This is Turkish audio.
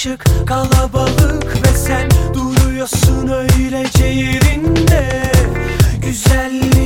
karışık, kalabalık ve sen duruyorsun öylece yerinde. Güzellik